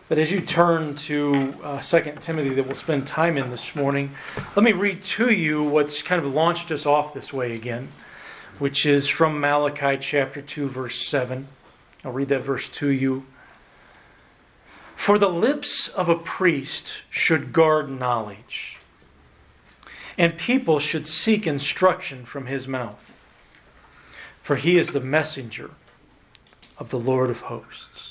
But as you turn to 2 Timothy that we'll spend time in this morning, let me read to you what's kind of launched us off this way again, which is from Malachi chapter 2, verse 7. I'll read that verse to you. For the lips of a priest should guard knowledge, and people should seek instruction from his mouth. For he is the messenger of the Lord of hosts.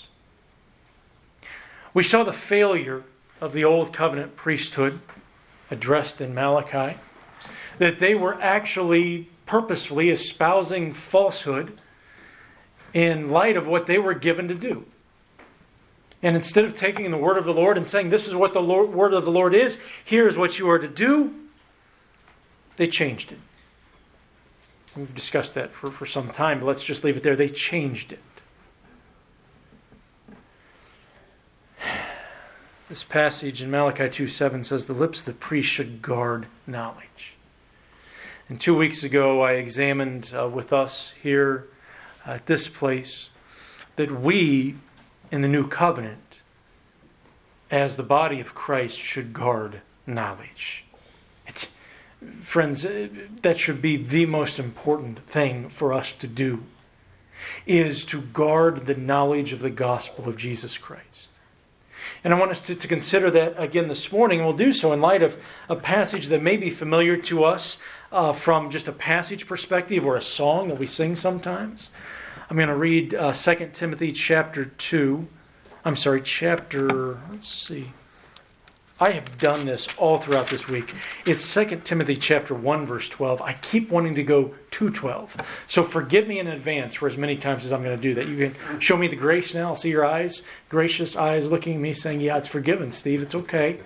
We saw the failure of the Old Covenant priesthood addressed in Malachi, that they were actually purposefully espousing falsehood in light of what they were given to do. And instead of taking the word of the Lord and saying, this is what the word of the Lord is, here's what you are to do, they changed it. We've discussed that for some time, but let's just leave it there. They changed it. This passage in Malachi 2:7 says, the lips of the priest should guard knowledge. And 2 weeks ago, I examined with us here at this place that we, in the new covenant, as the body of Christ, should guard knowledge. Friends, that should be the most important thing for us to do, is to guard the knowledge of the gospel of Jesus Christ. And I want us to consider that again this morning, and we'll do so in light of a passage that may be familiar to us from just a passage perspective or a song that we sing sometimes. I'm going to read 2 Timothy chapter 2. Let's see. I have done this all throughout this week. It's 2 Timothy chapter 1, verse 12. I keep wanting to go to 12. So forgive me in advance for as many times as I'm going to do that. You can show me the grace now. I'll see your eyes, gracious eyes looking at me saying, yeah, it's forgiven, Steve. It's okay.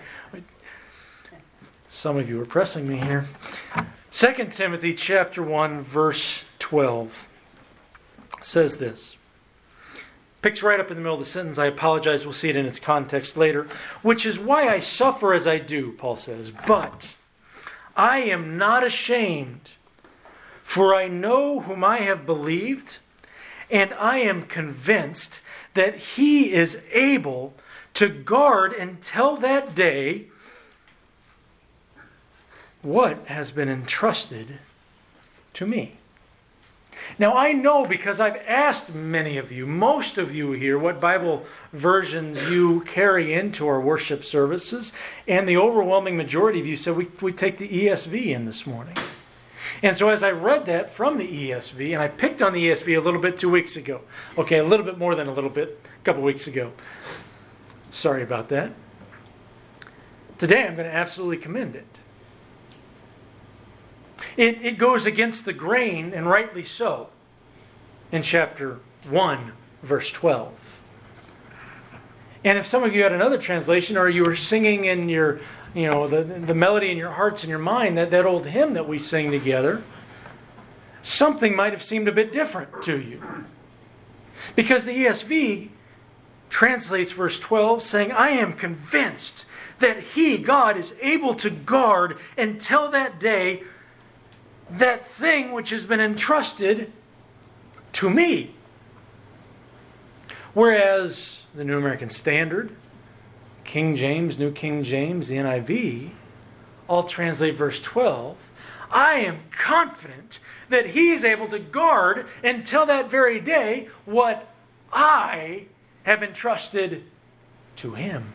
Some of you are pressing me here. 2 Timothy chapter 1, verse 12 says this. Picks right up in the middle of the sentence. I apologize, we'll see it in its context later. Which is why I suffer as I do, Paul says. But I am not ashamed, for I know whom I have believed, and I am convinced that he is able to guard until that day what has been entrusted to me. Now, I know because I've asked many of you, most of you here, what Bible versions you carry into our worship services, and the overwhelming majority of you said we take the ESV in this morning. And so as I read that from the ESV, and I picked on the ESV a little bit 2 weeks ago. Okay, a little bit more than a little bit, a couple weeks ago. Sorry about that. Today I'm going to absolutely commend it. It goes against the grain, and rightly so, in chapter 1, verse 12. And if some of you had another translation, or you were singing in your, the melody in your hearts and your mind, that old hymn that we sing together, something might have seemed a bit different to you. Because the ESV translates verse 12 saying, I am convinced that He, God, is able to guard until that day that thing which has been entrusted to me. Whereas the New American Standard, King James, New King James, the NIV, all translate verse 12, I am confident that He is able to guard until that very day what I have entrusted to Him.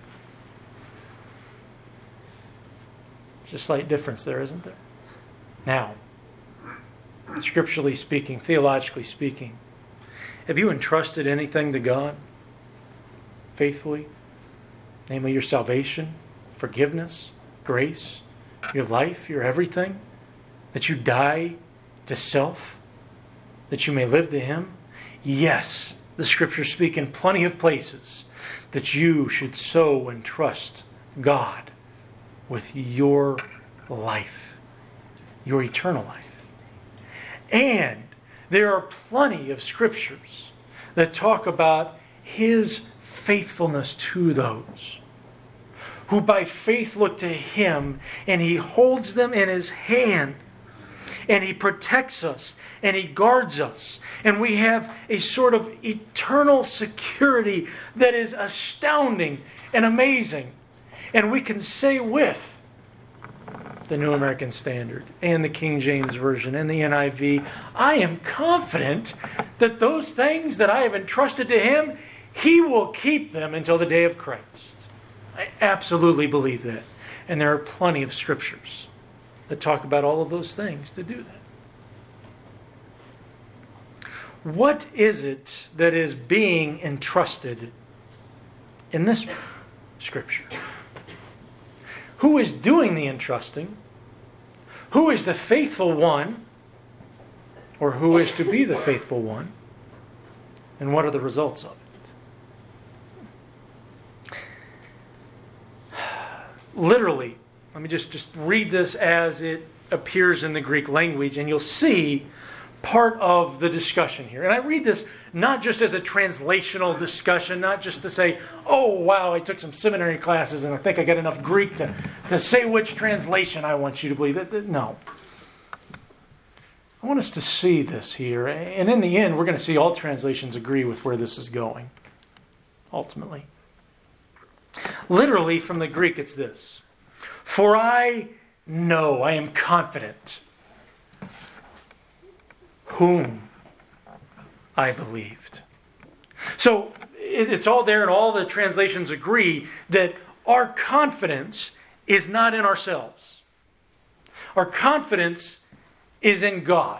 There's a slight difference there, isn't there? Now, scripturally speaking, theologically speaking, have you entrusted anything to God faithfully? Namely, your salvation, forgiveness, grace, your life, your everything? That you die to self? That you may live to Him? Yes, the Scriptures speak in plenty of places that you should so entrust God with your life. Your eternal life. And there are plenty of scriptures that talk about His faithfulness to those who by faith look to Him, and He holds them in His hand And He protects us. And He guards us. And we have a sort of eternal security that is astounding and amazing. And we can say with the New American Standard and the King James Version and the NIV, I am confident that those things that I have entrusted to Him, He will keep them until the day of Christ. I absolutely believe that. And there are plenty of scriptures that talk about all of those things to do that. What is it that is being entrusted in this scripture? Who is doing the entrusting? Who is the faithful one? Or who is to be the faithful one? And what are the results of it? Literally, let me just read this as it appears in the Greek language, and you'll see part of the discussion here. And I read this not just as a translational discussion, not just to say, oh, wow, I took some seminary classes and I think I got enough Greek to say which translation I want you to believe. No. I want us to see this here. And in the end, we're going to see all translations agree with where this is going, ultimately. Literally, from the Greek, it's this. For I know, I am confident, whom I believed. So it's all there, and all the translations agree that our confidence is not in ourselves. Our confidence is in God.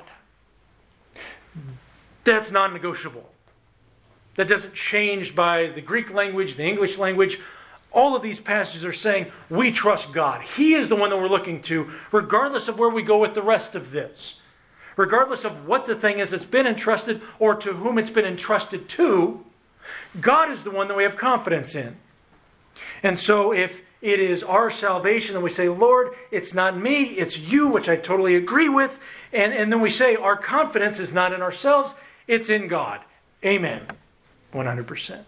That's non-negotiable. That doesn't change by the Greek language, the English language. All of these passages are saying we trust God. He is the one that we're looking to, regardless of where we go with the rest of this. Regardless of what the thing is that's been entrusted or to whom it's been entrusted to, God is the one that we have confidence in. And so if it is our salvation, then we say, Lord, it's not me, it's you, which I totally agree with. And then we say our confidence is not in ourselves, it's in God. Amen. 100%.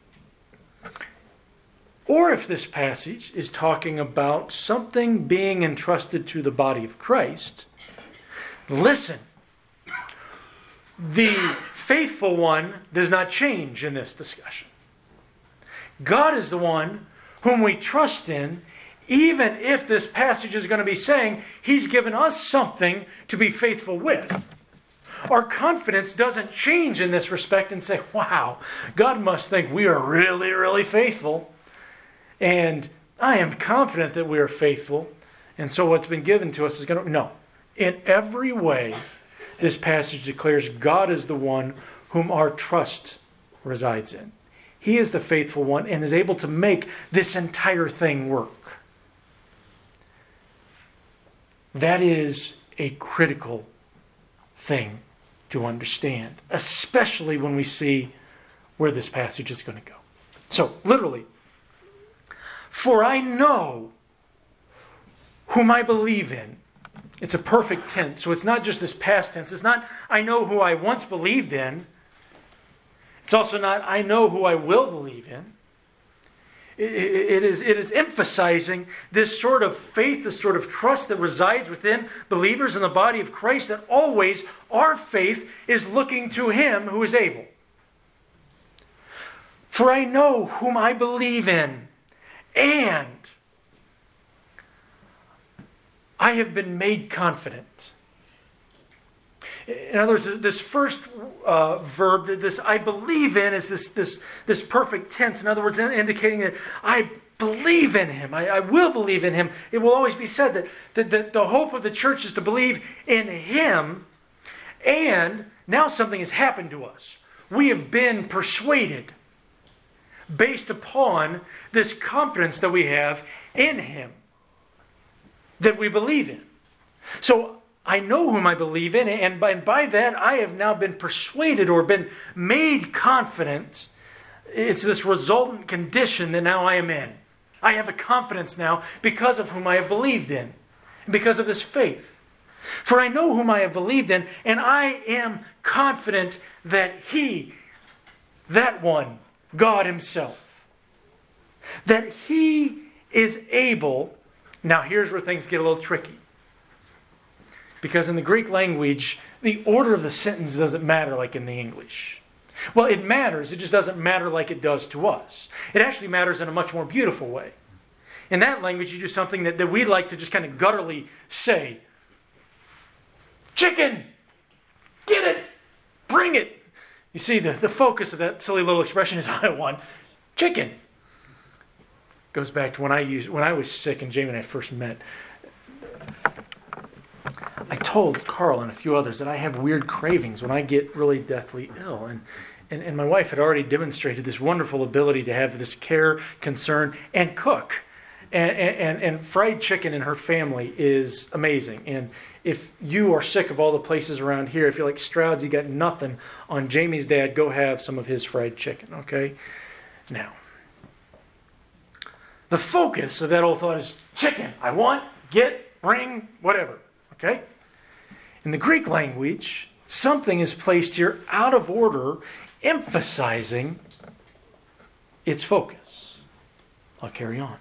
Or if this passage is talking about something being entrusted to the body of Christ, listen, the faithful one does not change in this discussion. God is the one whom we trust in, even if this passage is going to be saying He's given us something to be faithful with. Our confidence doesn't change in this respect and say, wow, God must think we are really, really faithful. And I am confident that we are faithful. And so what's been given to us is going to... No. In every way, this passage declares God is the one whom our trust resides in. He is the faithful one and is able to make this entire thing work. That is a critical thing to understand, especially when we see where this passage is going to go. So, literally, for I know whom I believe in. It's a perfect tense, so it's not just this past tense. It's not, I know who I once believed in. It's also not, I know who I will believe in. It is emphasizing this sort of faith, this sort of trust that resides within believers in the body of Christ, that always our faith is looking to Him who is able. For I know whom I believe in, and I have been made confident. In other words, this first verb, this I believe in, is this perfect tense. In other words, indicating that I believe in Him. I will believe in Him. It will always be said that the hope of the church is to believe in Him. And now something has happened to us. We have been persuaded based upon this confidence that we have in Him, that we believe in. So I know whom I believe in, and by that I have now been persuaded or been made confident. It's this resultant condition that now I am in. I have a confidence now because of whom I have believed in, because of this faith. For I know whom I have believed in, and I am confident that He, that one, God Himself, that He is able. Now here's where things get a little tricky. Because in the Greek language, the order of the sentence doesn't matter like in the English. Well, it matters. It just doesn't matter like it does to us. It actually matters in a much more beautiful way. In that language, you do something that we like to just kind of gutturally say. Chicken! Get it! Bring it! You see, the focus of that silly little expression is, I want chicken. Goes back to when I was sick and Jamie and I first met. I told Carl and a few others that I have weird cravings when I get really deathly ill. And my wife had already demonstrated this wonderful ability to have this care, concern, and cook. And fried chicken in her family is amazing. And if you are sick of all the places around here, if you're like Stroud's, you got nothing on Jamie's dad, go have some of his fried chicken, okay? Now, the focus of that old thought is chicken. I want, get, bring, whatever, okay? In the Greek language, something is placed here out of order, emphasizing its focus. I'll carry on.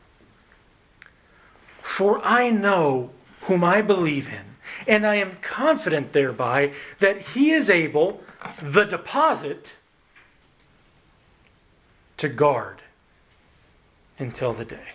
For I know whom I believe in, and I am confident thereby that he is able, the deposit, to guard until the day.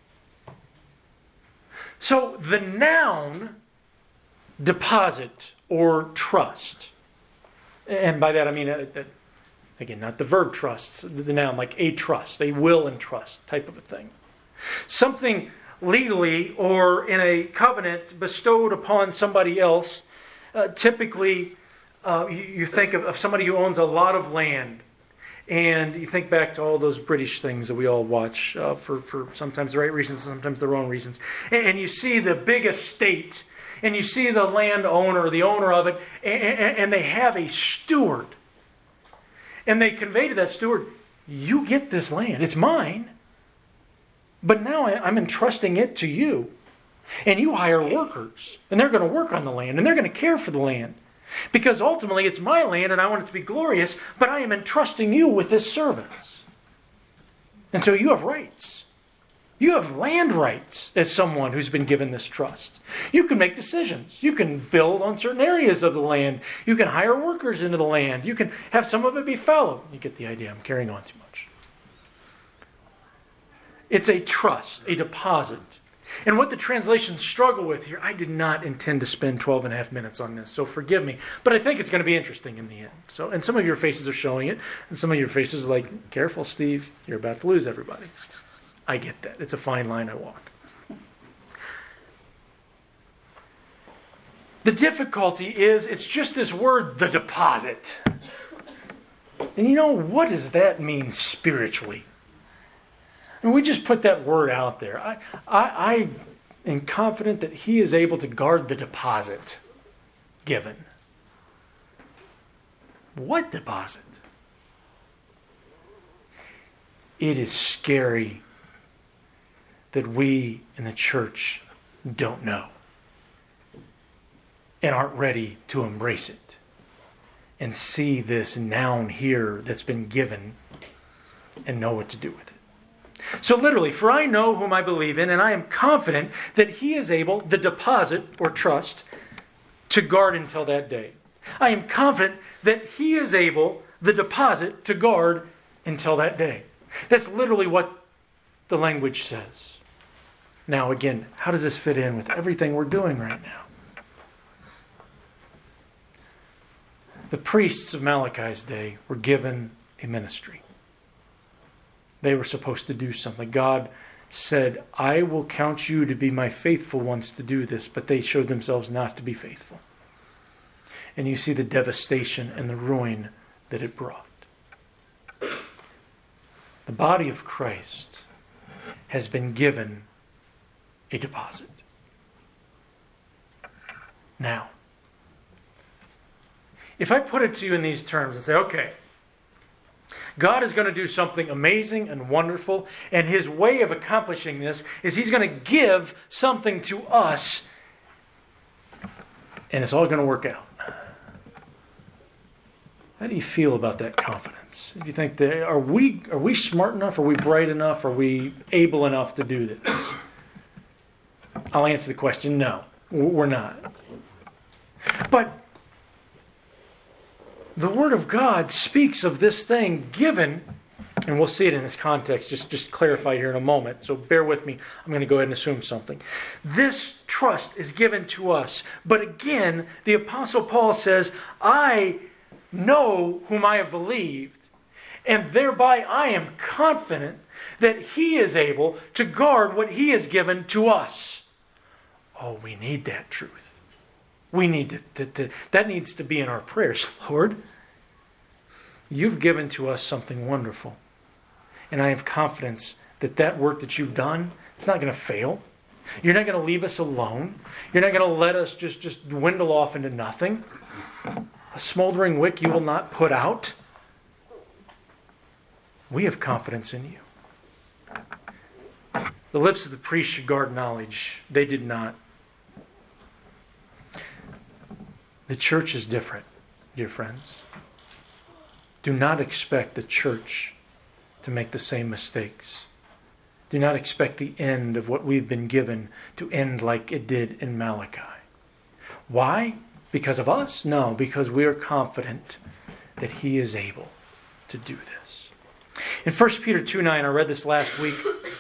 So the noun deposit or trust, and by that I mean, again, not the verb trust, the noun like a trust, a will and trust type of a thing. Something legally or in a covenant bestowed upon somebody else. Typically, you think of somebody who owns a lot of land. And you think back to all those British things that we all watch for sometimes the right reasons, sometimes the wrong reasons. And you see the big estate, and you see the landowner, the owner of it, and they have a steward. And they convey to that steward, you get this land, it's mine. But now I'm entrusting it to you. And you hire workers. And they're going to work on the land. And they're going to care for the land. Because ultimately it's my land and I want it to be glorious. But I am entrusting you with this service. And so you have rights. You have land rights as someone who's been given this trust. You can make decisions. You can build on certain areas of the land. You can hire workers into the land. You can have some of it be fallow. You get the idea. I'm carrying on too much. It's a trust, a deposit. And what the translations struggle with here, I did not intend to spend 12 and a half minutes on this, so forgive me. But I think it's going to be interesting in the end. So, and some of your faces are showing it, and some of your faces are like, careful, Steve, you're about to lose everybody. I get that. It's a fine line I walk. The difficulty is, it's just this word, the deposit. And you know, what does that mean spiritually? And we just put that word out there. I am confident that he is able to guard the deposit given. What deposit? It is scary that we in the church don't know and aren't ready to embrace it and see this noun here that's been given and know what to do with it. So literally, for I know whom I believe in, and I am confident that he is able, the deposit or trust, to guard until that day. I am confident that he is able, the deposit, to guard until that day. That's literally what the language says. Now again, how does this fit in with everything we're doing right now? The priests of Malachi's day were given a ministry. They were supposed to do something. God said, I will count you to be my faithful ones to do this, but they showed themselves not to be faithful. And you see the devastation and the ruin that it brought. The body of Christ has been given a deposit. Now, if I put it to you in these terms and say, okay, God is going to do something amazing and wonderful, and his way of accomplishing this is he's going to give something to us, and it's all going to work out. How do you feel about that confidence? Do you think that are we smart enough? Are we bright enough? Are we able enough to do this? I'll answer the question, no, we're not. But the Word of God speaks of this thing given, and we'll see it in this context, just clarify here in a moment, so bear with me. I'm going to go ahead and assume something. This trust is given to us, but again, the Apostle Paul says, I know whom I have believed, and thereby I am confident that He is able to guard what He has given to us. Oh, we need that truth. We need that needs to be in our prayers. Lord, You've given to us something wonderful. And I have confidence that that work that You've done, it's not going to fail. You're not going to leave us alone. You're not going to let us just dwindle off into nothing. A smoldering wick You will not put out. We have confidence in You. The lips of the priest should guard knowledge. They did not. The church is different, dear friends. Do not expect the church to make the same mistakes. Do not expect the end of what we've been given to end like it did in Malachi. Why? Because of us? No, because we are confident that He is able to do this. In 1 Peter 2:9, I read this last week.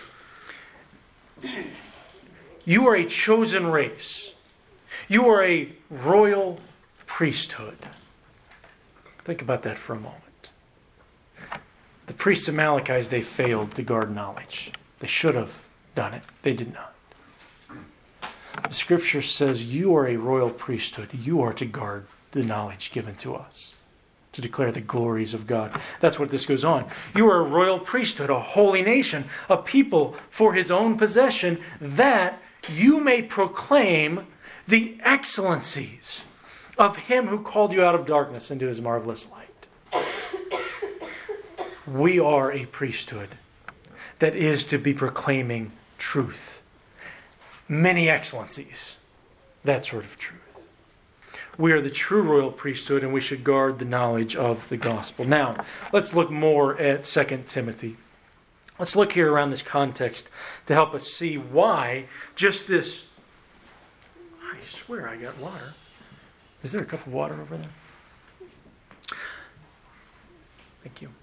You are a chosen race. You are a royal priesthood. Think about that for a moment. The priests of Malachi's day failed to guard knowledge. They should have done it. They did not. The Scripture says you are a royal priesthood. You are to guard the knowledge given to us, to declare the glories of God. That's what this goes on. You are a royal priesthood, a holy nation, a people for His own possession, that you may proclaim the excellencies of Him who called you out of darkness into His marvelous light. We are a priesthood that is to be proclaiming truth. Many excellencies. That sort of truth. We are the true royal priesthood, and we should guard the knowledge of the gospel. Now, let's look more at 2 Timothy. Let's look here around this context to help us see why just this... I swear I got water. Is there a cup of water over there? Thank you.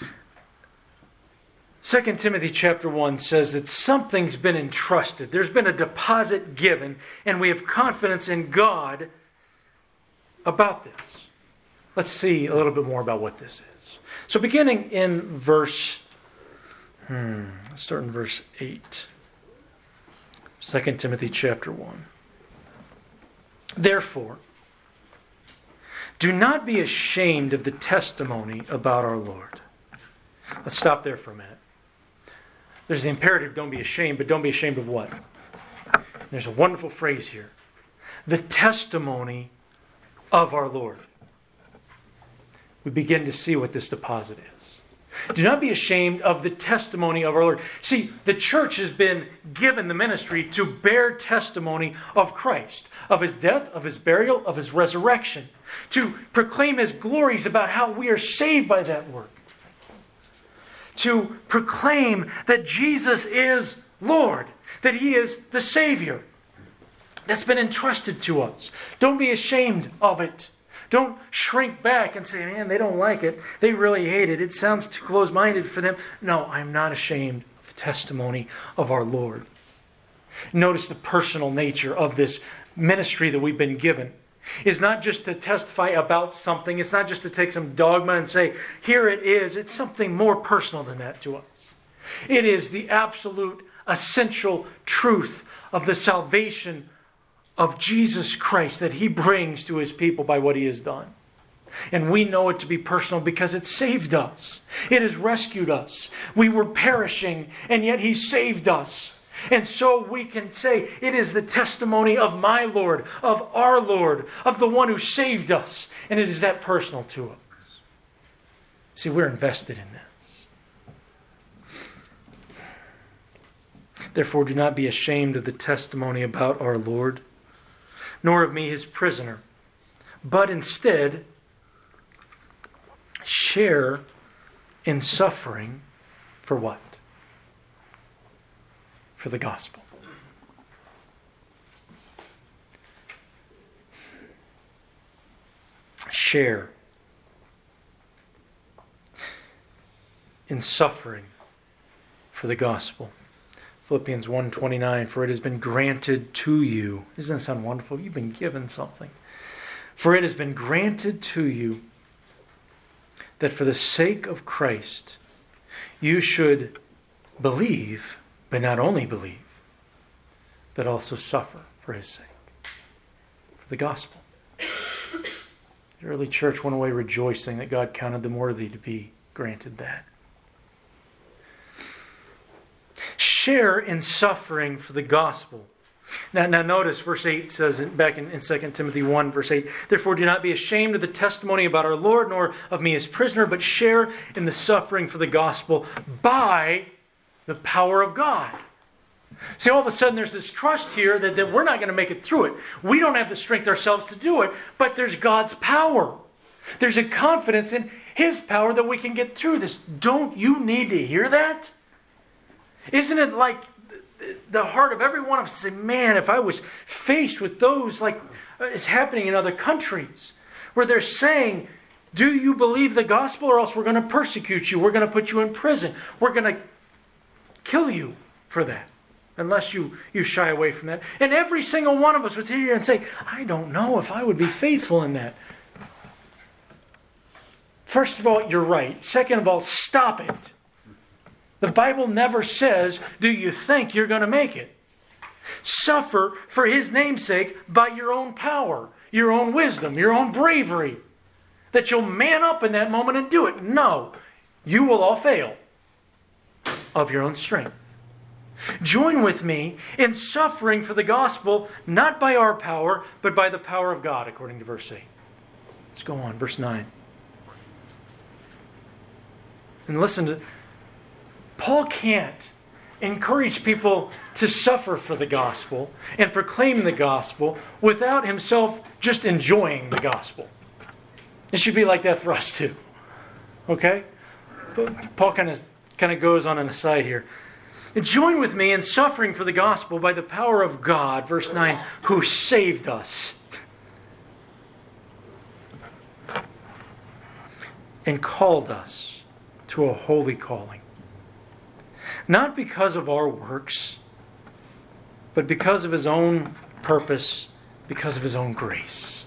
2 Timothy chapter 1 says that something's been entrusted. There's been a deposit given, and we have confidence in God about this. Let's see a little bit more about what this is. So beginning in let's start in verse 8. 2 Timothy chapter 1. Therefore, do not be ashamed of the testimony about our Lord. Let's stop there for a minute. There's the imperative, don't be ashamed, but don't be ashamed of what? There's a wonderful phrase here. The testimony of our Lord. We begin to see what this deposit is. Do not be ashamed of the testimony of our Lord. See, the church has been given the ministry to bear testimony of Christ, of His death, of His burial, of His resurrection, to proclaim His glories about how we are saved by that work, to proclaim that Jesus is Lord, that He is the Savior. That's been entrusted to us. Don't be ashamed of it. Don't shrink back and say, man, they don't like it. They really hate it. It sounds too close-minded for them. No, I'm not ashamed of the testimony of our Lord. Notice the personal nature of this ministry that we've been given. It's not just to testify about something. It's not just to take some dogma and say, here it is. It's something more personal than that to us. It is the absolute essential truth of the salvation of Jesus Christ that He brings to His people by what He has done. And we know it to be personal because it saved us. It has rescued us. We were perishing, and yet He saved us. And so we can say, it is the testimony of my Lord, of our Lord, of the one who saved us. And it is that personal to us. See, we're invested in this. Therefore, do not be ashamed of the testimony about our Lord, nor of me, His prisoner, but instead share in suffering for what? For the gospel. share in suffering for the gospel. Philippians 1:29, for it has been granted to you. Doesn't that sound wonderful? You've been given something. For it has been granted to you that for the sake of Christ you should believe, but not only believe, but also suffer for His sake, for the gospel. The early church went away rejoicing that God counted them worthy to be granted that. Share in suffering for the gospel. Now notice verse 8 says back in 2 Timothy 1 verse 8, therefore do not be ashamed of the testimony about our Lord, nor of me as prisoner, but share in the suffering for the gospel by the power of God. See, all of a sudden there's this trust here that we're not going to make it through it. We don't have the strength ourselves to do it, but there's God's power. There's a confidence in His power that we can get through this. Don't you need to hear that? Isn't it like the heart of every one of us to say, man, if I was faced with those like is happening in other countries, where they're saying, do you believe the gospel or else we're going to persecute you, we're going to put you in prison, we're going to kill you for that, unless you shy away from that. And every single one of us would sit here and say, I don't know if I would be faithful in that. First of all, you're right. Second of all, stop it. The Bible never says, do you think you're going to make it? Suffer for His name's sake by your own power, your own wisdom, your own bravery. That you'll man up in that moment and do it. No, you will all fail of your own strength. Join with me in suffering for the gospel, not by our power, but by the power of God, according to verse 8. Let's go on, verse 9. And listen to Paul can't encourage people to suffer for the gospel and proclaim the gospel without himself just enjoying the gospel. It should be like that for us too. Okay? But Paul kind of goes on an aside here. Join with me in suffering for the gospel by the power of God, verse 9, who saved us and called us to a holy calling. Not because of our works, but because of His own purpose, because of His own grace,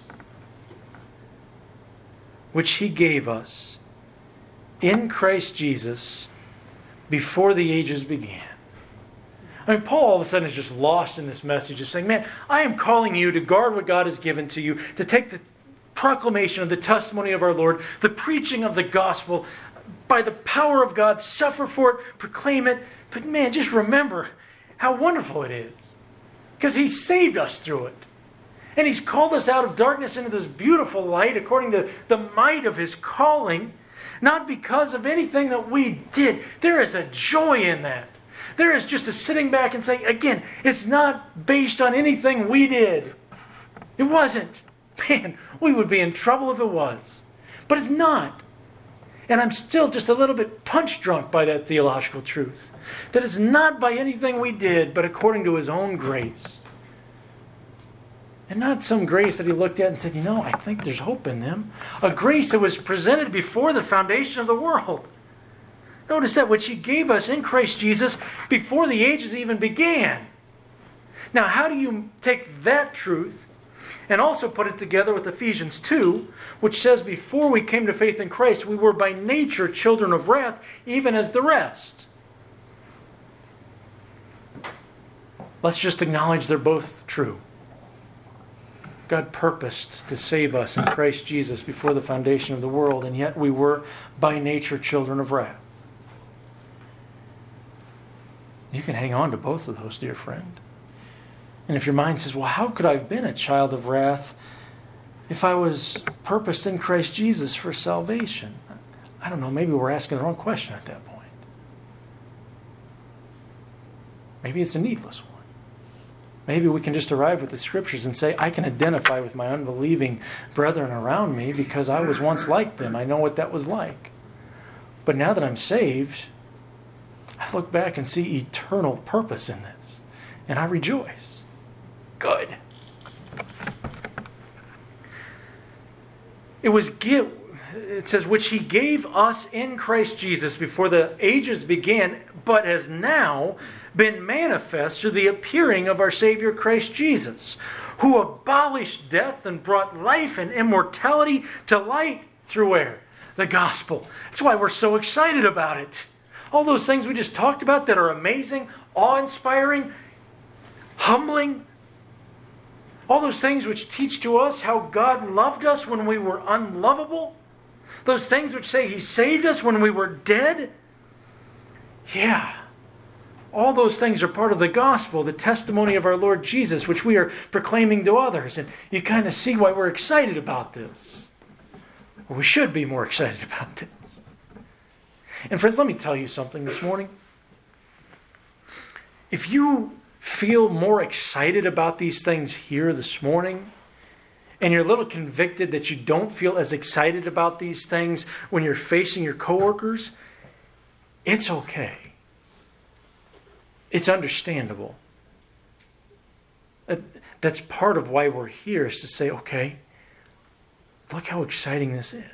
which He gave us in Christ Jesus before the ages began. I mean, Paul all of a sudden is just lost in this message of saying, man, I am calling you to guard what God has given to you, to take the proclamation of the testimony of our Lord, the preaching of the gospel, by the power of God, suffer for it, proclaim it. But man, just remember how wonderful it is. Because He saved us through it. And He's called us out of darkness into this beautiful light according to the might of His calling. Not because of anything that we did. There is a joy in that. There is just a sitting back and saying, again, it's not based on anything we did. It wasn't. Man, we would be in trouble if it was. But it's not. And I'm still just a little bit punch drunk by that theological truth. That it's not by anything we did, but according to His own grace. And not some grace that He looked at and said, I think there's hope in them. A grace that was presented before the foundation of the world. Notice that which He gave us in Christ Jesus before the ages even began. Now, how do you take that truth and also put it together with Ephesians 2, which says before we came to faith in Christ, we were by nature children of wrath, even as the rest? Let's just acknowledge they're both true. God purposed to save us in Christ Jesus before the foundation of the world, and yet we were by nature children of wrath. You can hang on to both of those, dear friend. And if your mind says, well, how could I have been a child of wrath if I was purposed in Christ Jesus for salvation? I don't know, maybe we're asking the wrong question at that point. Maybe it's a needless one. Maybe we can just arrive with the Scriptures and say, I can identify with my unbelieving brethren around me because I was once like them. I know what that was like. But now that I'm saved, I look back and see eternal purpose in this. And I rejoice. Good. It says, which He gave us in Christ Jesus before the ages began, but has now been manifest through the appearing of our Savior Christ Jesus, who abolished death and brought life and immortality to light through where? The gospel. That's why we're so excited about it. All those things we just talked about that are amazing, awe-inspiring, humbling. All those things which teach to us how God loved us when we were unlovable. Those things which say He saved us when we were dead. Yeah. All those things are part of the gospel, the testimony of our Lord Jesus, which we are proclaiming to others. And you kind of see why we're excited about this. Or we should be more excited about this. And friends, let me tell you something this morning. If you feel more excited about these things here this morning, and you're a little convicted that you don't feel as excited about these things when you're facing your coworkers, it's okay. It's understandable. That's part of why we're here, is to say, okay, look how exciting this is.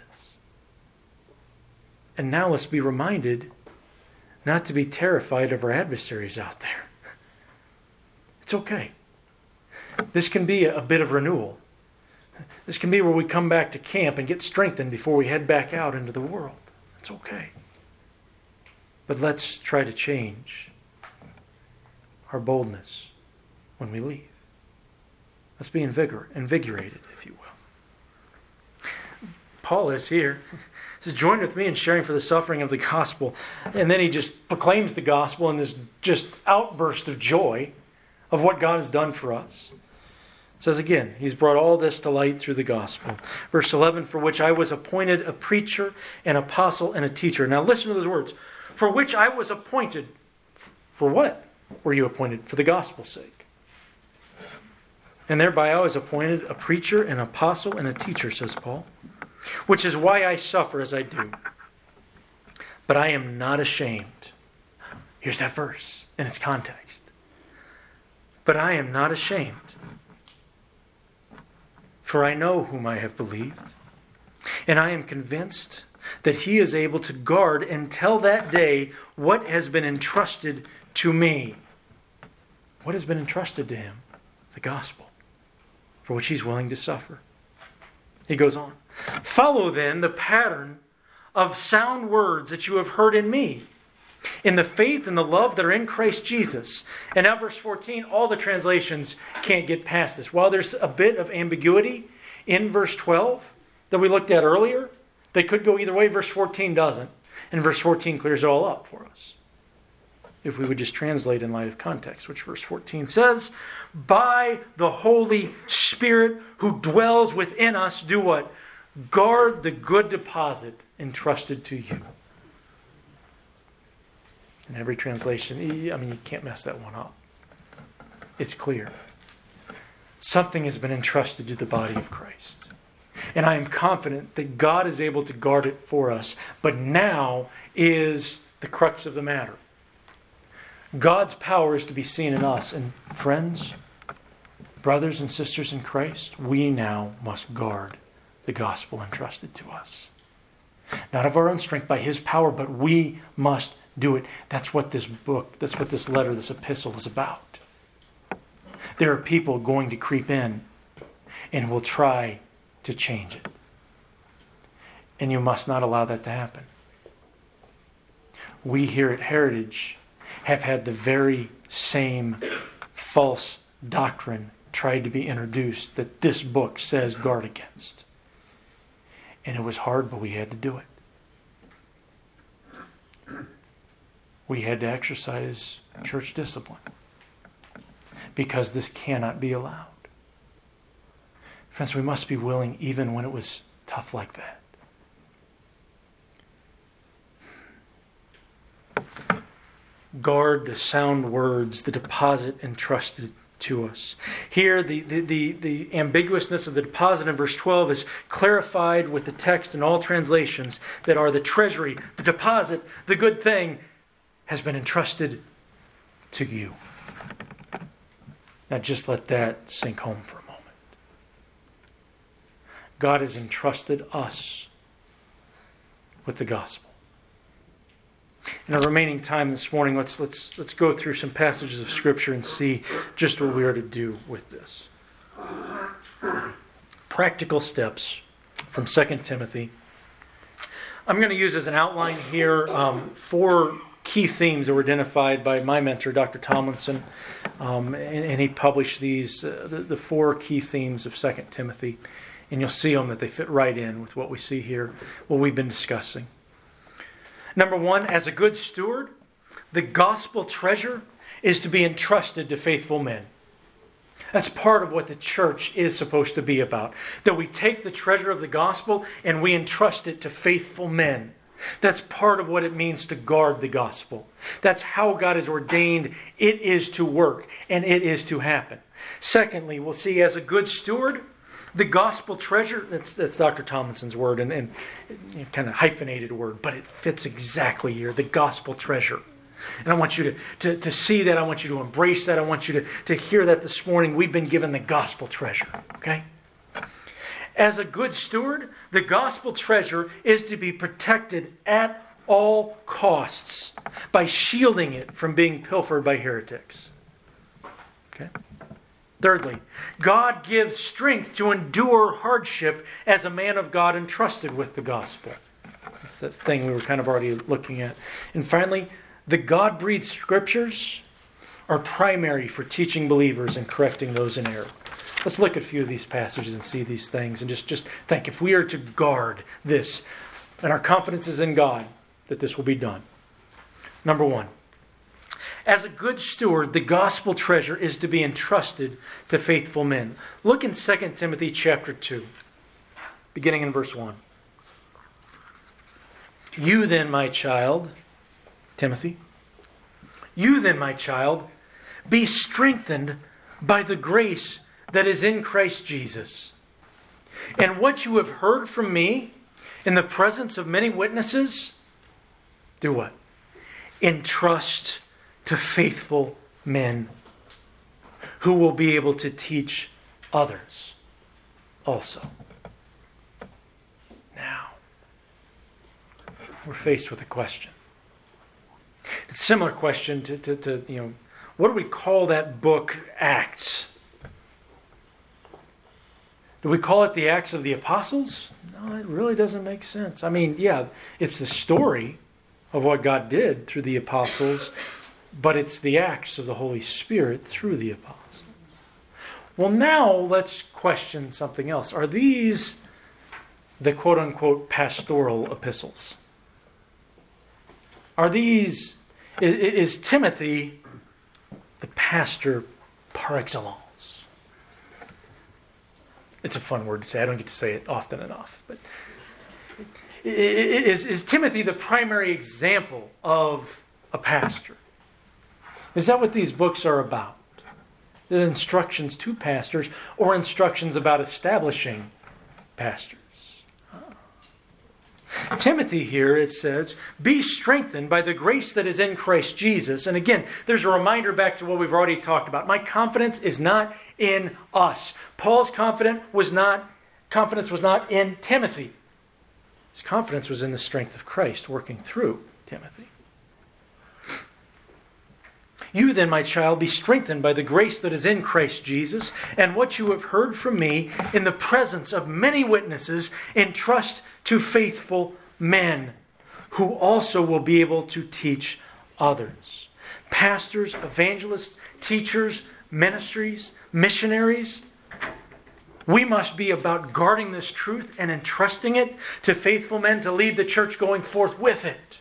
And now let's be reminded not to be terrified of our adversaries out there. It's okay. This can be a bit of renewal. This can be where we come back to camp and get strengthened before we head back out into the world. It's okay. But let's try to change our boldness when we leave. Let's be invigorated, if you will. Paul is here. He says, join with me in sharing for the suffering of the gospel. And then he just proclaims the gospel in this just outburst of joy of what God has done for us. It says again, He's brought all this to light through the gospel. Verse 11, for which I was appointed a preacher, an apostle, and a teacher. Now listen to those words. For which I was appointed. For what were you appointed? For the gospel's sake. And thereby I was appointed a preacher, an apostle, and a teacher, says Paul. Which is why I suffer as I do. But I am not ashamed. Here's that verse in its context. But I am not ashamed. For I know whom I have believed. And I am convinced that He is able to guard until that day what has been entrusted to me. What has been entrusted to Him? The gospel, for which He's willing to suffer. He goes on. Follow then the pattern of sound words that you have heard in me, in the faith and the love that are in Christ Jesus. And now verse 14, all the translations can't get past this. While there's a bit of ambiguity in verse 12 that we looked at earlier, they could go either way. Verse 14 doesn't. And verse 14 clears it all up for us. If we would just translate in light of context, which verse 14 says, by the Holy Spirit who dwells within us, do what? Guard the good deposit entrusted to you. In every translation, you can't mess that one up. It's clear. Something has been entrusted to the body of Christ. And I am confident that God is able to guard it for us. But now is the crux of the matter. God's power is to be seen in us. And friends, brothers and sisters in Christ, we now must guard the gospel entrusted to us. Not of our own strength, by His power, but we must do it. That's what this book, that's what this letter, this epistle is about. There are people going to creep in and will try to change it. And you must not allow that to happen. We here at Heritage have had the very same false doctrine tried to be introduced that this book says guard against. And it was hard, but we had to do it. We had to exercise church discipline because this cannot be allowed. Friends, we must be willing even when it was tough like that. Guard the sound words, the deposit entrusted to us. Here, the ambiguousness of the deposit in verse 12 is clarified with the text in all translations that are the treasury, the deposit, the good thing has been entrusted to you. Now just let that sink home for a moment. God has entrusted us with the gospel. In our remaining time this morning, let's go through some passages of Scripture and see just what we are to do with this. Practical steps from 2 Timothy. I'm going to use as an outline here 4 key themes that were identified by my mentor, Dr. Tomlinson, and he published these, the 4 key themes of 2 Timothy, and you'll see them that they fit right in with what we see here, what we've been discussing. Number 1, as a good steward, the gospel treasure is to be entrusted to faithful men. That's part of what the church is supposed to be about. That we take the treasure of the gospel and we entrust it to faithful men. That's part of what it means to guard the gospel. That's how God has ordained it is to work and it is to happen. Secondly, we'll see as a good steward, the gospel treasure, that's Dr. Tomlinson's word and kind of hyphenated word, but it fits exactly here, the gospel treasure. And I want you to see that. I want you to embrace that. I want you to hear that this morning. We've been given the gospel treasure. Okay? As a good steward, the gospel treasure is to be protected at all costs by shielding it from being pilfered by heretics. Okay? Thirdly, God gives strength to endure hardship as a man of God entrusted with the gospel. That's that thing we were kind of already looking at. And finally, the God-breathed Scriptures are primary for teaching believers and correcting those in error. Let's look at a few of these passages and see these things and just think, if we are to guard this, and our confidence is in God, that this will be done. Number 1, as a good steward, the gospel treasure is to be entrusted to faithful men. Look in 2 Timothy chapter 2, beginning in verse 1. You then, my child, Timothy, you then, my child, be strengthened by the grace that is in Christ Jesus. And what you have heard from me in the presence of many witnesses, do what? Entrust to faithful men who will be able to teach others also. Now, we're faced with a question. It's a similar question to what do we call that book, Acts? Do we call it the Acts of the Apostles? No, it really doesn't make sense. I mean, yeah, it's the story of what God did through the apostles, but it's the acts of the Holy Spirit through the apostles. Well, now let's question something else. Are these the quote-unquote pastoral epistles? Is Timothy the pastor par excellence? It's a fun word to say. I don't get to say it often enough. But is Timothy the primary example of a pastor? Is that what these books are about? Is it instructions to pastors or instructions about establishing pastors? Timothy here, it says, be strengthened by the grace that is in Christ Jesus. And again, there's a reminder back to what we've already talked about. My confidence is not in us. Paul's confidence was not in Timothy. His confidence was in the strength of Christ working through Timothy. You then, my child, be strengthened by the grace that is in Christ Jesus, and what you have heard from me in the presence of many witnesses, entrust to faithful men who also will be able to teach others. Pastors, evangelists, teachers, ministries, missionaries. We must be about guarding this truth and entrusting it to faithful men to lead the church going forth with it.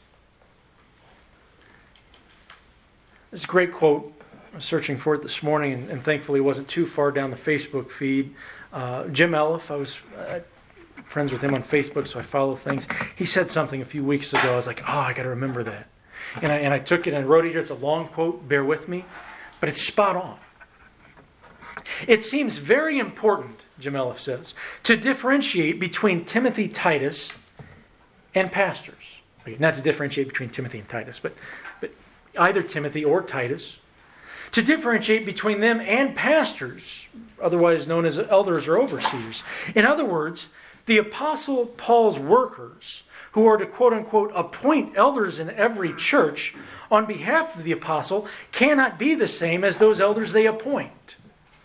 There's a great quote. I was searching for it this morning, and thankfully it wasn't too far down the Facebook feed. Jim Elliff, I was friends with him on Facebook, so I follow things. He said something a few weeks ago. I was like, I got to remember that. And I took it and wrote it here. It's a long quote, bear with me, but it's spot on. It seems very important, Jim Elliff says, to differentiate between Timothy, Titus, and pastors. Okay, not to differentiate between Timothy and Titus, but either Timothy or Titus, to differentiate between them and pastors, otherwise known as elders or overseers. In other words, the Apostle Paul's workers, who are to quote-unquote appoint elders in every church on behalf of the apostle, cannot be the same as those elders they appoint.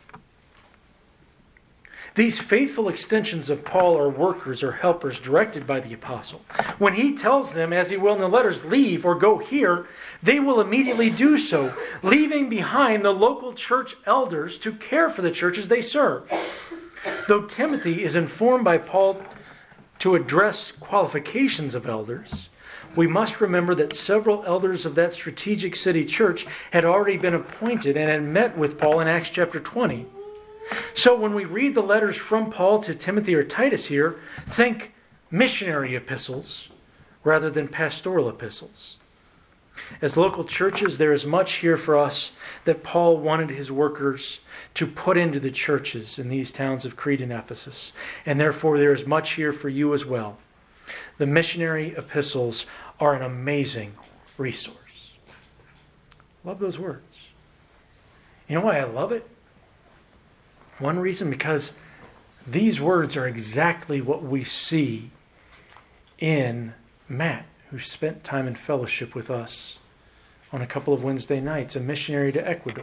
These faithful extensions of Paul are workers or helpers directed by the apostle. When he tells them, as he will in the letters, leave or go here, they will immediately do so, leaving behind the local church elders to care for the churches they serve. Though Timothy is informed by Paul to address qualifications of elders, we must remember that several elders of that strategic city church had already been appointed and had met with Paul in Acts chapter 20. So when we read the letters from Paul to Timothy or Titus here, think missionary epistles rather than pastoral epistles. As local churches, there is much here for us that Paul wanted his workers to put into the churches in these towns of Crete and Ephesus. And therefore, there is much here for you as well. The missionary epistles are an amazing resource. Love those words. You know why I love it? One reason, because these words are exactly what we see in Matt, who spent time in fellowship with us on a couple of Wednesday nights, a missionary to Ecuador.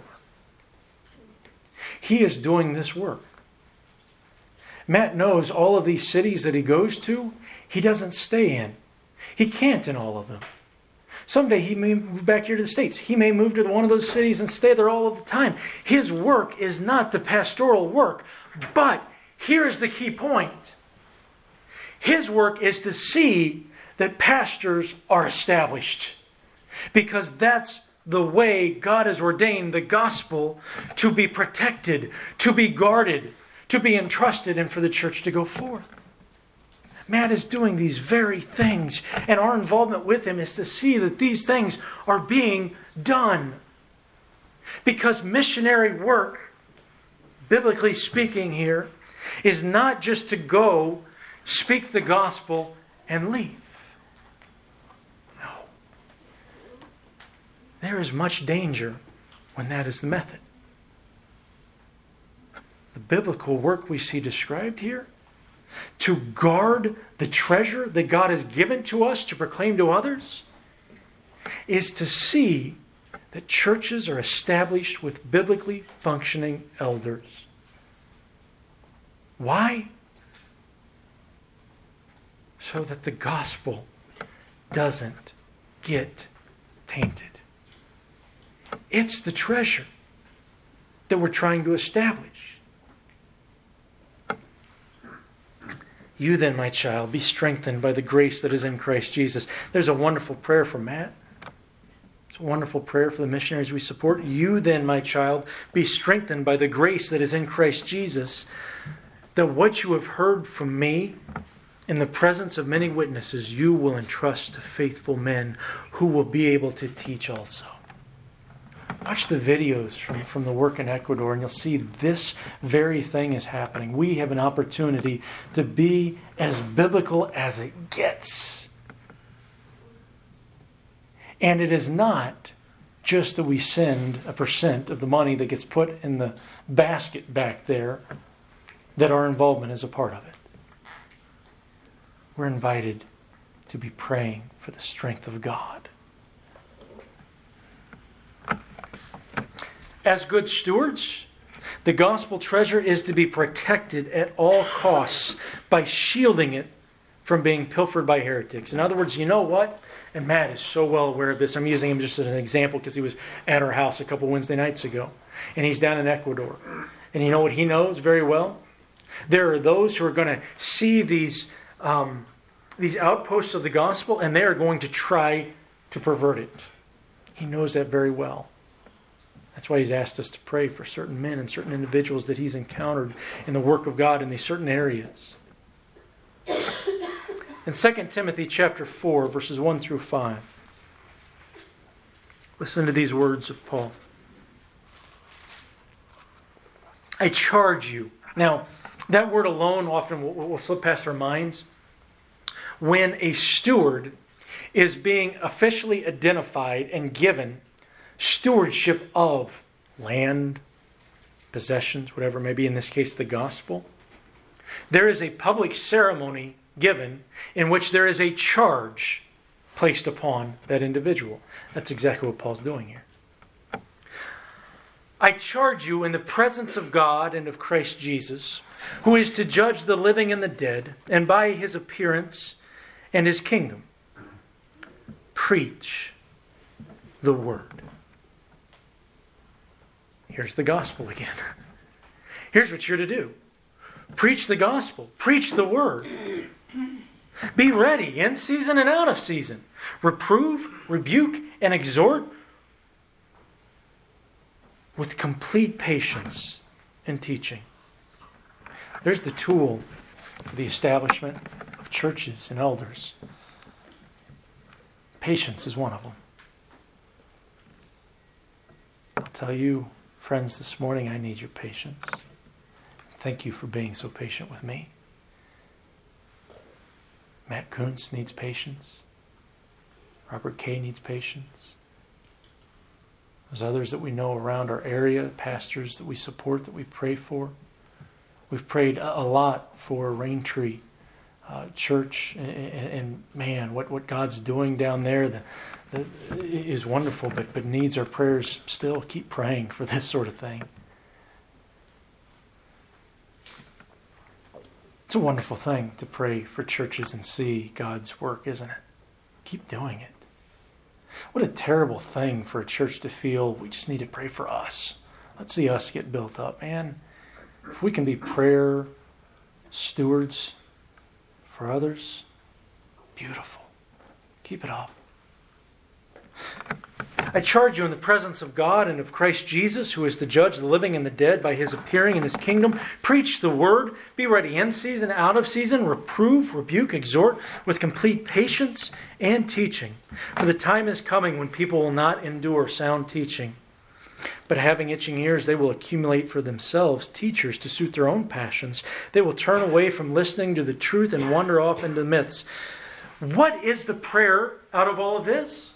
He is doing this work. Matt knows all of these cities that he goes to, he doesn't stay in. He can't in all of them. Someday he may move back here to the States. He may move to one of those cities and stay there all of the time. His work is not the pastoral work. But here's the key point. His work is to see that pastors are established. Because that's the way God has ordained the gospel to be protected, to be guarded, to be entrusted, and for the church to go forth. Matt is doing these very things, and our involvement with him is to see that these things are being done. Because missionary work, biblically speaking here, is not just to go, speak the gospel, and leave. No. There is much danger when that is the method. The biblical work we see described here, to guard the treasure that God has given to us to proclaim to others, is to see that churches are established with biblically functioning elders. Why? So that the gospel doesn't get tainted. It's the treasure that we're trying to establish. You then, my child, be strengthened by the grace that is in Christ Jesus. There's a wonderful prayer from Matt. It's a wonderful prayer for the missionaries we support. You then, my child, be strengthened by the grace that is in Christ Jesus, that what you have heard from me in the presence of many witnesses, you will entrust to faithful men who will be able to teach also. Watch the videos from the work in Ecuador, and you'll see this very thing is happening. We have an opportunity to be as biblical as it gets. And it is not just that we send a percent of the money that gets put in the basket back there that our involvement is a part of it. We're invited to be praying for the strength of God. As good stewards, the gospel treasure is to be protected at all costs by shielding it from being pilfered by heretics. In other words, you know what? And Matt is so well aware of this. I'm using him just as an example because he was at our house a couple Wednesday nights ago. And he's down in Ecuador. And you know what he knows very well? There are those who are going to see these outposts of the gospel, and they are going to try to pervert it. He knows that very well. That's why he's asked us to pray for certain men and certain individuals that he's encountered in the work of God in these certain areas. In 2 Timothy chapter 4, verses 1 through 5, listen to these words of Paul. I charge you. Now, that word alone often will slip past our minds. When a steward is being officially identified and given stewardship of land, possessions, whatever it may be, in this case the gospel, There is a public ceremony given in which there is a charge placed upon that individual. That's exactly what Paul's doing here. I charge you in the presence of God and of Christ Jesus, who is to judge the living and the dead, and by his appearance and his kingdom, preach the word. Here's the gospel again. Here's what you're to do. Preach the gospel. Preach the word. Be ready in season and out of season. Reprove, rebuke, and exhort with complete patience and teaching. There's the tool for the establishment of churches and elders. Patience is one of them. I'll tell you, friends, this morning I need your patience. Thank you for being so patient with me. Matt Kuntz needs patience. Robert Kay needs patience. There's others that we know around our area, pastors that we support, that we pray for. We've prayed a lot for Raintree Church, and man, what God's doing down there is wonderful, but needs our prayers still. Keep praying for this sort of thing. It's a wonderful thing to pray for churches and see God's work, isn't it? Keep doing it. What a terrible thing for a church to feel we just need to pray for us. Let's see us get built up. Man, if we can be prayer stewards for others, beautiful. Keep it up. I charge you in the presence of God and of Christ Jesus, who is to judge the living and the dead by his appearing in his kingdom. Preach the word. Be ready in season, out of season. Reprove, rebuke, exhort with complete patience and teaching. For the time is coming when people will not endure sound teaching, but having itching ears, they will accumulate for themselves teachers to suit their own passions. They will turn away from listening to the truth and wander off into myths. What is the prayer out of all of this?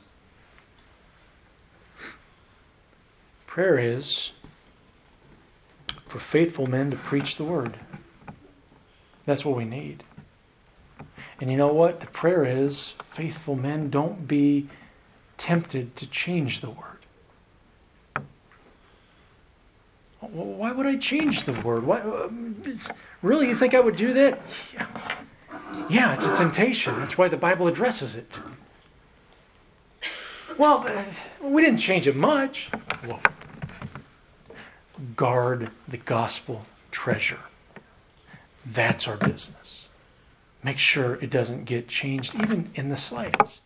Prayer is for faithful men to preach the word. That's what we need. And you know what? The prayer is, faithful men, don't be tempted to change the word. Why would I change the word? Why, really, you think I would do that? Yeah, it's a temptation. That's why the Bible addresses it. Well, we didn't change it much. Whoa. Guard the gospel treasure. That's our business. Make sure it doesn't get changed even in the slightest.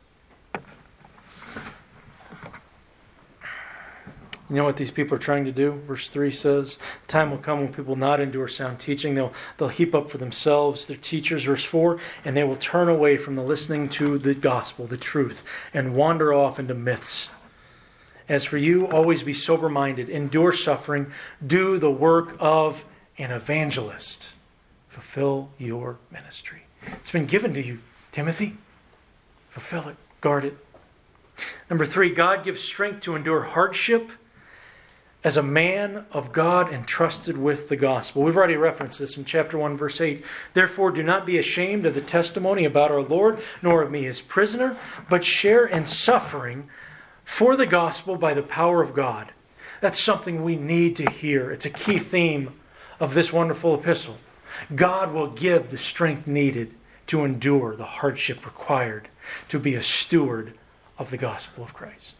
You know what these people are trying to do? Verse 3 says, time will come when people will not endure sound teaching. They'll heap up for themselves their teachers, verse 4, and they will turn away from the listening to the gospel, the truth, and wander off into myths. As for you, always be sober-minded, endure suffering, do the work of an evangelist. Fulfill your ministry. It's been given to you, Timothy. Fulfill it. Guard it. Number 3, God gives strength to endure hardship as a man of God entrusted with the gospel. We've already referenced this in chapter 1, verse 8. Therefore, do not be ashamed of the testimony about our Lord, nor of me his prisoner, but share in suffering for the gospel by the power of God. That's something we need to hear. It's a key theme of this wonderful epistle. God will give the strength needed to endure the hardship required to be a steward of the gospel of Christ.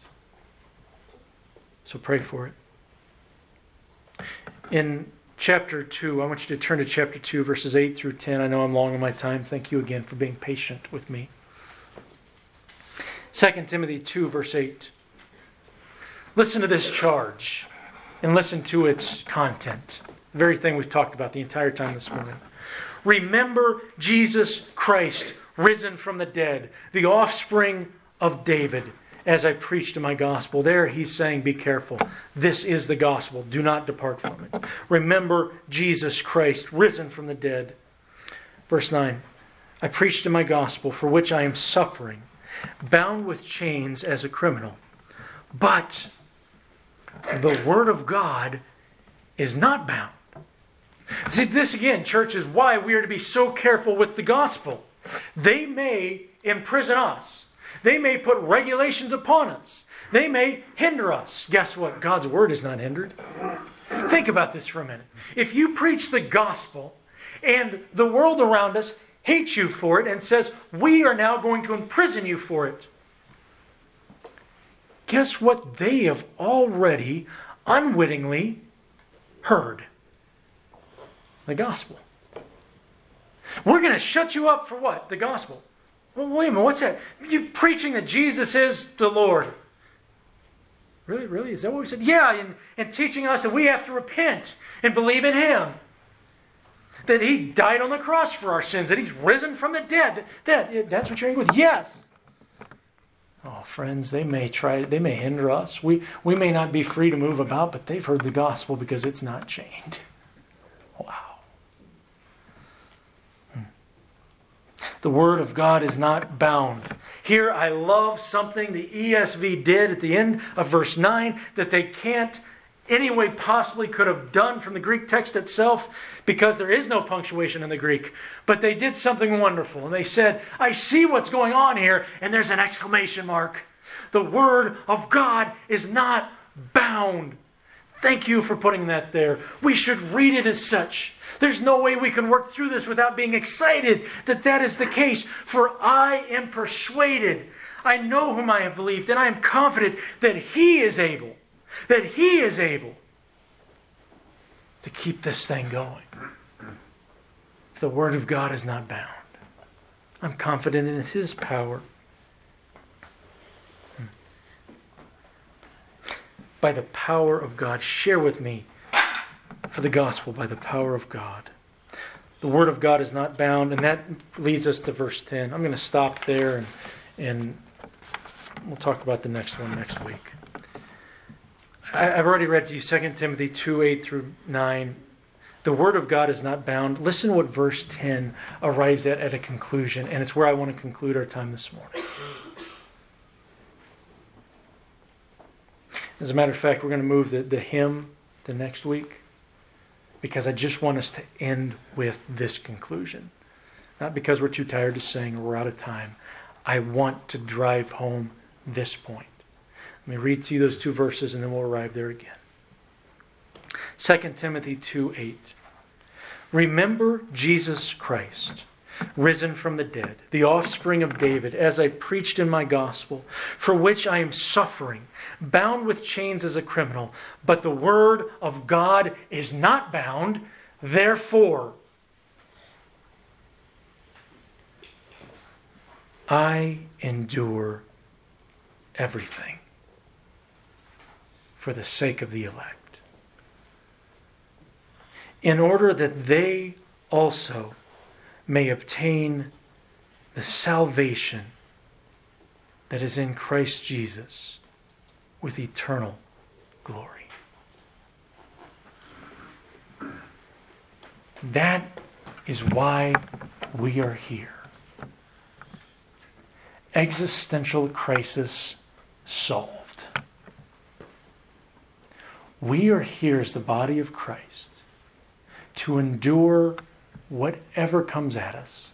So pray for it. In chapter 2, I want you to turn to chapter 2, verses 8 through 10. I know I'm long on my time. Thank you again for being patient with me. 2 Timothy 2, verse 8. Listen to this charge and listen to its content. The very thing we've talked about the entire time this morning. Remember Jesus Christ, risen from the dead, the offspring of David, as I preached in my gospel. There he's saying, be careful. This is the gospel. Do not depart from it. Remember Jesus Christ, risen from the dead. Verse 9. I preached in my gospel, for which I am suffering, bound with chains as a criminal. But the word of God is not bound. See, this again, church, is why we are to be so careful with the gospel. They may imprison us. They may put regulations upon us. They may hinder us. Guess what? God's word is not hindered. Think about this for a minute. If you preach the gospel and the world around us hates you for it and says, we are now going to imprison you for it, guess what they have already unwittingly heard? The gospel. We're going to shut you up for what? The gospel. Well, wait a minute, what's that? You preaching that Jesus is the Lord. Really? Really? Is that what we said? Yeah, and teaching us that we have to repent and believe in Him. That He died on the cross for our sins, that He's risen from the dead. That's what you're angry with? Yes. Oh, friends, they may hinder us. We may not be free to move about, but they've heard the gospel because it's not chained. Wow. The Word of God is not bound. Here I love something the ESV did at the end of verse 9 that they can't any way possibly could have done from the Greek text itself, because there is no punctuation in the Greek. But they did something wonderful. And they said, I see what's going on here, and there's an exclamation mark. The Word of God is not bound. Thank you for putting that there. We should read it as such. There's no way we can work through this without being excited that that is the case. For I am persuaded. I know whom I have believed, and I am confident that He is able to keep this thing going. The Word of God is not bound. I'm confident in His power. By the power of God, share with me for the gospel by the power of God. The Word of God is not bound, and that leads us to verse 10. I'm going to stop there, and we'll talk about the next one next week. I've already read to you 2 Timothy 2, 8 through 9. The Word of God is not bound. Listen what verse 10 arrives at a conclusion, and it's where I want to conclude our time this morning. As a matter of fact, we're going to move the hymn to next week, because I just want us to end with this conclusion. Not because we're too tired to sing or we're out of time. I want to drive home this point. Let me read to you those two verses and then we'll arrive there again. 2 Timothy 2:8. Remember Jesus Christ, risen from the dead, the offspring of David, as I preached in my gospel, for which I am suffering, bound with chains as a criminal. But the Word of God is not bound. Therefore, I endure everything for the sake of the elect, in order that they also may obtain the salvation that is in Christ Jesus with eternal glory. That is why we are here. Existential crisis solved. We are here as the body of Christ to endure whatever comes at us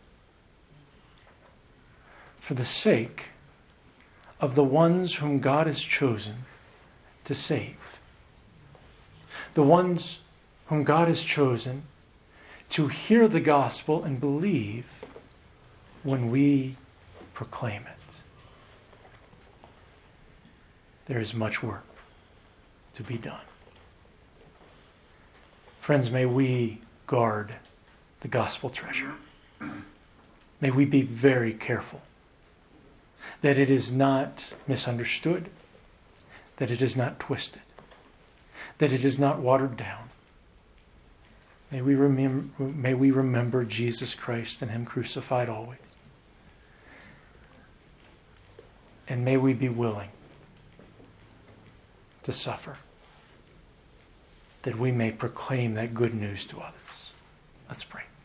for the sake of the ones whom God has chosen to save. The ones whom God has chosen to hear the gospel and believe when we proclaim it. There is much work to be done. Friends, may we guard the gospel treasure. May we be very careful that it is not misunderstood, that it is not twisted, that it is not watered down. May we remember Jesus Christ and Him crucified always. And may we be willing to suffer, that we may proclaim that good news to others. Let's pray.